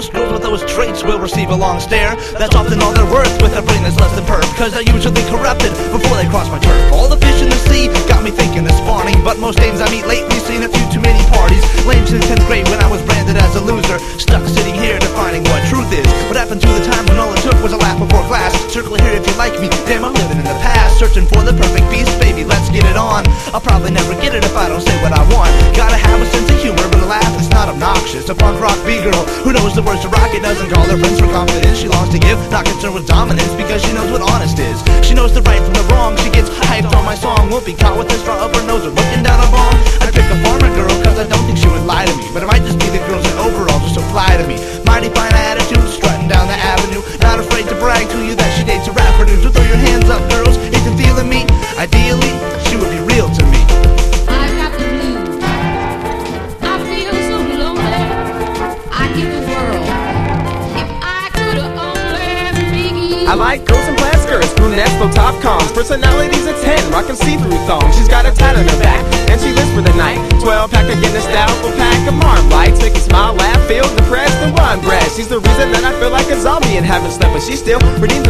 Most girls with those traits will receive a long stare. That's often all they're worth, with a brain that's less than perp, cause they're usually corrupted before they cross my turf. All the fish in the sea got me thinking of spawning, but most dames I meet lately seen a few too many parties. Lame since 10th grade when I was branded as a loser, stuck sitting here defining what truth is. What happened to the time when all it took was a laugh before class? Circle here if you like me, damn I'm living in the past, searching for the perfect beast, baby let's get it on. I'll probably never get it if I don't say what I want. Gotta have a sense of humor, but a laugh is not obnoxious. A punk rock B-girl who knows the words to rock it doesn't call her friends for confidence. She longs to give, not concerned with dominance, because she knows what honest is. She knows the right from the wrong, she gets hyped on my song. Won't be caught with a straw up her nose or looking down a bomb. I'd pick a farmer girl, cause I don't think she would lie to me, but it might just be the girls in overalls are so fly to me. Mighty fine attitude, strutting down the avenue, not afraid to brag to you that she dates a rapper dude. So throw your hands up girls, if you're feeling me. Ideally, she would be real to me. I got the blues, I feel so lonely. I'd give the world if I could only make you. I like girls in plaid skirts, brunettes, low top coms, personalities a 10, rockin' see-through thongs. She's got a tat on her back, and she lives for the night. 12-pack of Guinness style, full pack of Marm Lights, make you smile, laugh, feel depressed, and run breast. She's the reason that I feel like a zombie and haven't slept, but she still redeems